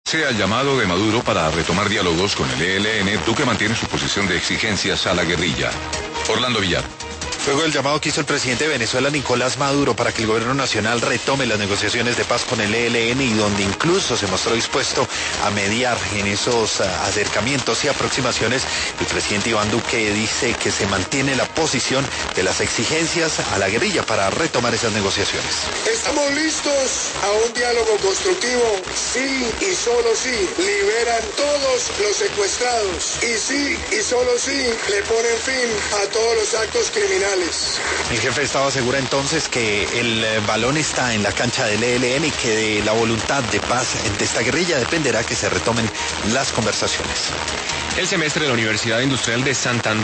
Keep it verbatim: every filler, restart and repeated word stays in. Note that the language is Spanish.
Sea el llamado de Maduro para retomar diálogos con el E L N, Duque mantiene su posición de exigencias a la guerrilla. Orlando Villar. Luego del llamado que hizo el presidente de Venezuela, Nicolás Maduro, para que el gobierno nacional retome las negociaciones de paz con el E L N y donde incluso se mostró dispuesto a mediar en esos uh, acercamientos y aproximaciones, el presidente Iván Duque dice que se mantiene la posición de las exigencias a la guerrilla para retomar esas negociaciones. Estamos listos a un diálogo constructivo, sí y solo sí, liberan todos los secuestrados y sí y solo sí, le ponen fin a todos los actos criminales. El jefe de Estado asegura entonces que el balón está en la cancha del E L N y que de la voluntad de paz de esta guerrilla dependerá que se retomen las conversaciones. El semestre de la Universidad Industrial de Santander